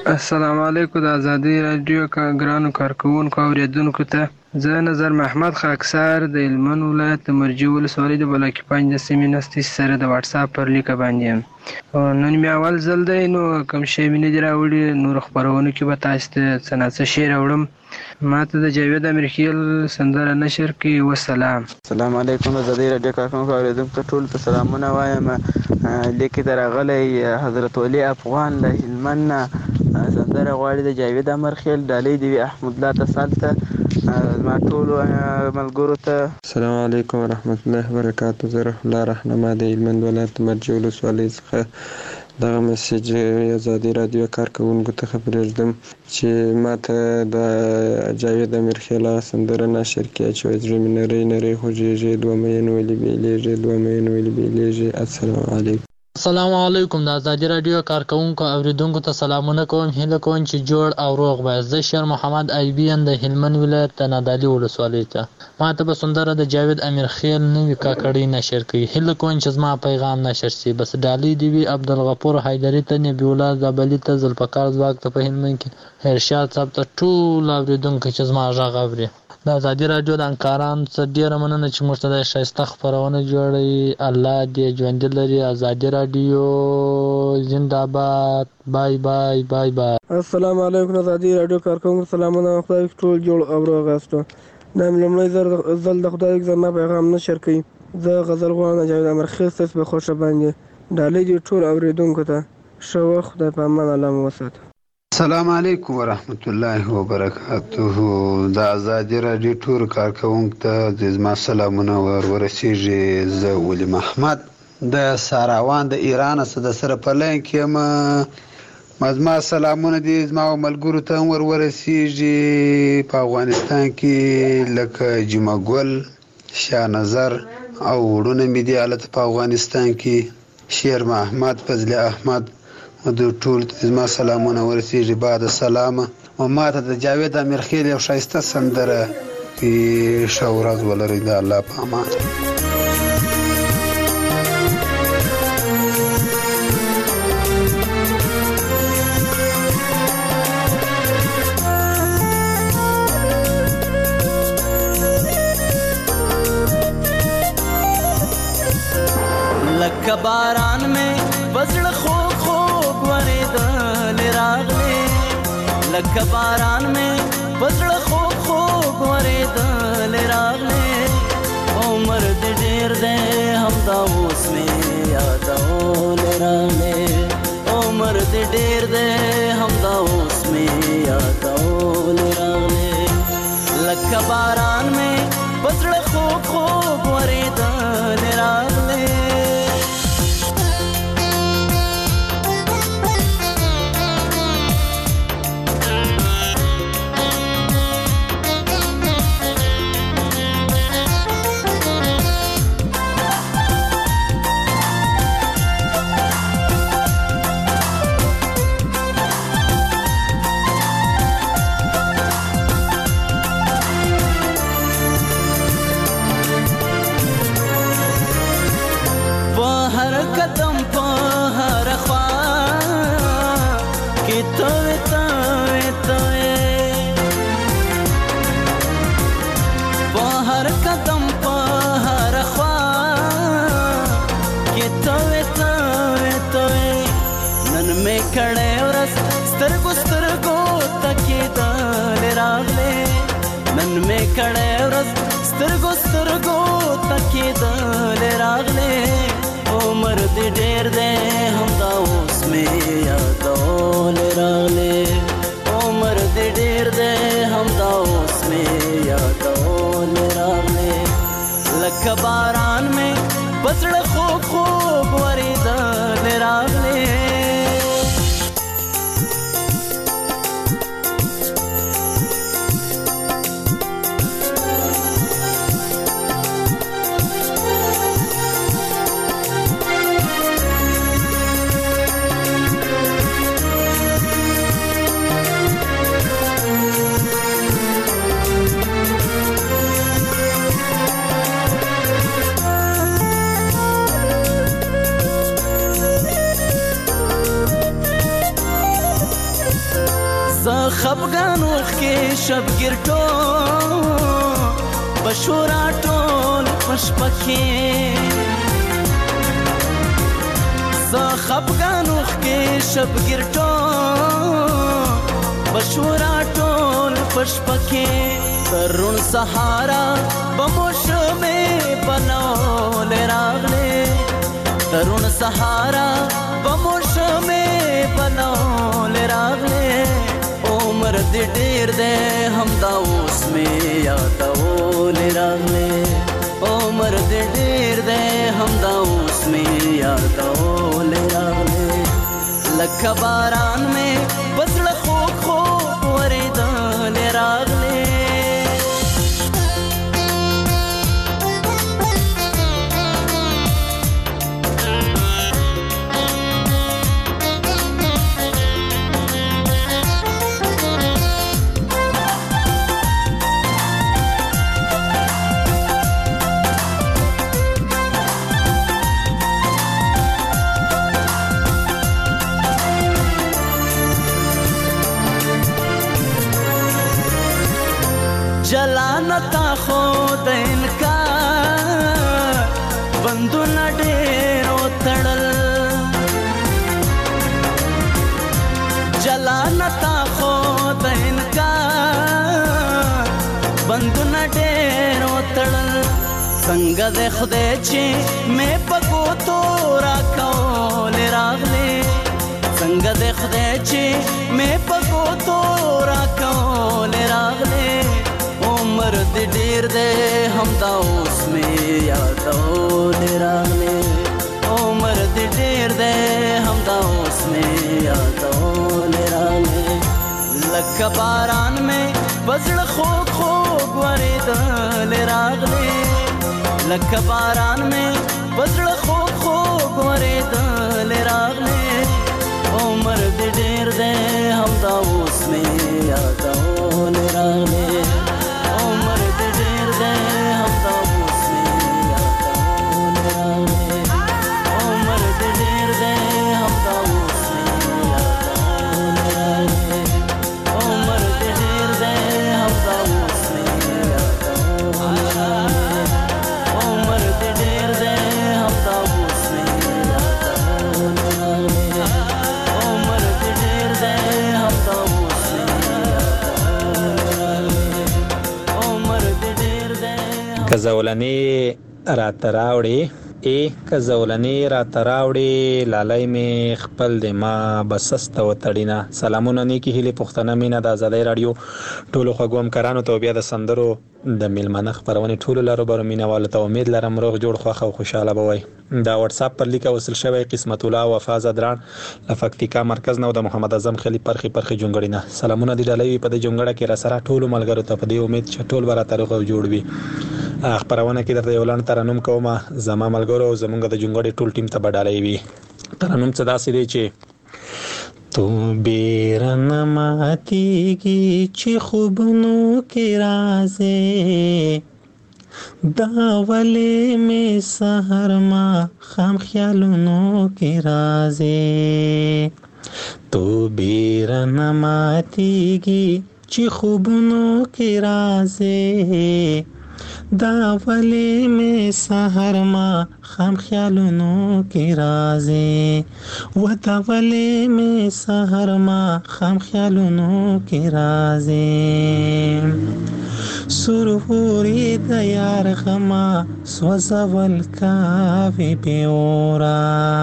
السلام علیکم د ازادي رادیو ګرانو کارکوونکو اوریدونکو ته زه نظر محمد خاکسار د هلمند ولایت د مرجې ولسوالۍ د بلاکي 5 د سیمې نستې سره د واټساپ پر لیکه باندې یم. نن مې اول ځل دی نو کوم شی مې نه دي راوړي. نورو خپرونو کې به تاسو ته څه نه څه شی راوړم. ما ته د جاوید امیرخیل سندره نشر کړي. والسلام. السلام علیکم د ازادي رادیو کارکوونکو اوریدونکو ټول ته سلامونه وایم. لیکې ته راغلی حضرت ولی افغان له هلمند نه سندره غواړي د جاوید امیرخیل ډالۍ دې وي احمد الله ته زما ټولو ملګرو ته. السلام علیکم ورحمت الله وبرکاتو. زه رحم الله رهنما د هلمند ولایت مرجې ولسوالۍ څخه دغه میسج ازادي رادیو کارکوونکو ته پرېږدم چې ما ته د جاوید امیرخیل سندره نشر کړي چې زړه مې نری نری خوږېږي، دوه مین ولې بیلیږي، دوه مین ولې بیلیږي. السلام علیکم. السلام علیکم د ازادي رادیو کارکوونکو اوریدونکو ته سلامونه کوم. هیله کوم چې جوړ او روغ باید. زه شیر محمد ایبی یم د هلمند ولایت د نادعلي ولسوالۍ ته. ما ته به سندره د جاوید امیرخیل نوې کاکړۍ نشر کړي. هیله کوم چې زما پیغام نشر شي. بس ډالۍ دې وي عبدالغفور حیدري ته، نبی الله زابلي ته، ذوالفقار ځواک ته په هلمند کې، ارشاد صاحب ته، ټول اوریدونکو چې زما غږ اوري. د ازادي رادیو د انکارانو څخه ډېره مننه چې موږ ته د ښایسته خپرونه جوړوي. الله دې ژوندي لري. ازادي رادیو زنده باد. بای بای بای بای. السلام علیکم ازادي رادیو کارکوونکو سلامونه. خدای ټول جوړ او روغ یاستو. دا مې لومړی ځل د خدای زما پیغام نشر کوي. زه غزل غواړم د جاوید امیرخیل ستاسو په خوښه باندې ډالۍ دې ټول اوریدونکو ته. ښه وخت. خدای په امان الله مو وساتي. السلام علیکم ورحمت الله وبرکاته. د ازادي رادیو ټول کارکوونکو ته زما سلامونه ورسیږي. زه ولی محمد د ساراوان د ایران څخه د سره په لاین کې یم. زما سلامونه دي زما ملګرو ته هم ورسیږي په افغانستان کې لکه جمعه ګل، شاه نظر او وړونه مې دي هلته په افغانستان کې، شیر محمد، فضل احمد، د ټول زما سلامونه ورسیږي. بعد سلامه او ما ته د جاوید امیرخیل یو ښایسته سندره ښه ورځ ولرئ. د الله په امان. لکه باران مې بزړه خوږ خوږ ورېدل راغلې، لکه باران مې بزړه خوږ خوږ ورېدل راغلې. عمر دې ډېر دی همدا اوس مې یادول راغلې، عمر دې ډېر دی همدا اوس مې یادول راغلې. لکه باران مې بزړه خوږ خوږ ورېدل راغلې. سترګو سترګو تکېدل راغلې، نن مې کړې ورځ سترګو سترګو تکېدل راغلې. عمر دې ډېر دی همدا اوس مې یادول راغلې، عمر دې ډېر دی همدا اوس مې یادول راغلې. لکه باران مې بزړه خوږ خوږ ورېدل راغلې. خفګان وخکې شبګرټو بشورا ټول پشپکې زه خفګان وخکې شبګرټو بشورا ټول پشپکې ترون سهارا بموشمې بنول راغلې ترون سهارا بموشمې بنول راغلې عمر دې ډېر دی همدا اوس مې یادول راغلې عمر دې ډېر دی همدا اوس مې یادول راغلې لکه باران مې بزړه خوږ خوږ ورېدل راغلې جلانتا خود انکار بندونه ډېر وتړل جلانتا خود انکار بندونه ډېر وتړل څنګه د خدای چې مې په ګوتو راکول راغلې څنګه د خدای چې مې په ګوتو راکول راغلې عمر دې ډېر دی همدا اوس مې یادول راغلې عمر دې ډېر دی همدا اوس مې یادول راغلې لکه باران مې بزړه خوږ خوږ ورېدل راغلې لکه باران مې بزړه خوږ خوږ ورېدل راغلې عمر دې ډېر دی همدا اوس مې یادول راغلې عمر دې ډېر دی همدا اوس مې یادول راغلې عمر دې ډېر دی همدا اوس مې یادول راغلې عمر دې ډېر دی همدا اوس مې یادول راغلې عمر دې ډېر دی همدا اوس مې یادول راغلې عمر دې ډېر دی همدا اوس مې که زولنې راته راوړې که زولنې راته راوړې لالی مې خپل د ما بسسته وتړینه سلامونه نیکې هیلې پښتنه مینه د ازادۍ راډیو ټولو خوږو همکارانو ته بیا د سندرو د میلمنه خپرونې ټولو لاروبرو مینهوالو ته امید لرم روغ جوړ خوښ او خوشحاله به وئ دا واتساپ پر لیکه وصل شوی قسمت الله وفا زدران له فکتیکا مرکز نه او د محمد اعظم خلی پرخي جونګړی نه سلامونه دی ډالۍ په دې جونګړه کې را سره ټولو ملګرو ته په دې امید چې ټول به راته روغ او جوړ وي خپرونه کې درته یو لاند ترنم کومه زما ملګرو او زمونږ د جونګړې ټول ټیم ته به ډالۍ وي ترنم څه داسې دی چې تو بیرن ماتیږي چې خوبونو کې رازې دا ولې مې سحر ما خام خیالونو کې رازې تو بیرن ماتیږي چې خوبونو کې رازې دا ولې مې سحر ما خام خیالونو کې رازې و دا ولې مې سحر ما خام خیالونو کې رازې سروري د یار غما سوځول کاوي بیورا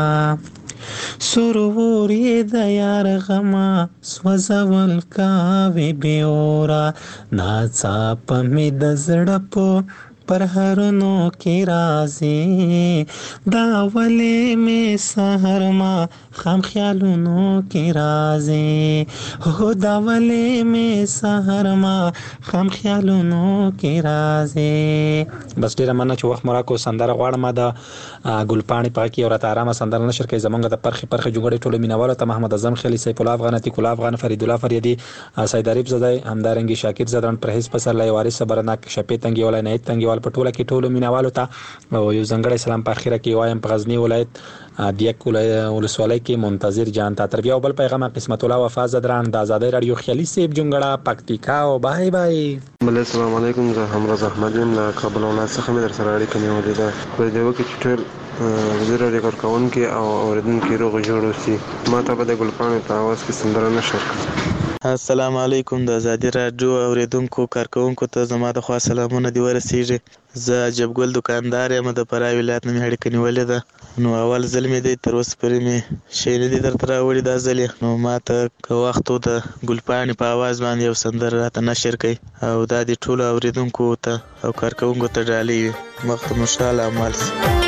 سروري د یار غما سوځول کاوي بیورا ناڅاپه مې د زړه په پر هرونو کې رازې دا ولې مې سحر ما خام خیالونو کې رازې هو دا ولې مې سحر ما خام خیالونو کې رازې بس ډیره مننه چې وخت مراکو سندره غواړم د ګلپاڼې پاکي او راته آرامه سندره نشر کوي زمونږ د پرخي جوړې ټولو مینوالو ته محمد اعظم خلی سیف الله افغان عتیق الله افغان فرید الله فریدی سید عریب زدای همدارنګي شاکر زدران پرهیز پسرلای وارث صبرناک شپې تنګي ولای نه تنګي سوال په ټوله کې ټولو مینوالو ته او یو ځانګړی سلام په اخیره کې وایم په غزنی ولایت دیک ولسوالۍ کې منتظر جان ته تر بیا بل پیغام قسمت الله وفا زدران د آزادۍ رادیو خیالي سیب جونګړه پکتیکا او بای بای. بله السلام علیکم، زه همراز احمد یم له کابل ولایت څخه مې در سره اړیکه نیولې ده. په دې وخت کې چې ټول د رادیو کارکوونکي او اورېدونکي روغ جوړ اوسي. ما ته به د ګلپاڼې په اواز کې سندره نشر کړم. السلام علیکم، د ازادي راډیو اوریدونکو کارکوونکو ته زما د خوا سلامونه دی ورسیږي. زه عجبګل دکاندار یم، د فراه ولایت نه مې اړیکه نیولې ده. نو اول ځل مې دی، تر اوسه پورې مې شی نه دي درته راوړي دا ځل یې. نو ما ته که وخت و د ګلپاڼې په اواز باندې یو سندره راته نشر کړئ او دا د ټولو اوریدونکو ته او کارکوونکو ته ډالۍ وي. وخت مو ښه، له عمل سي.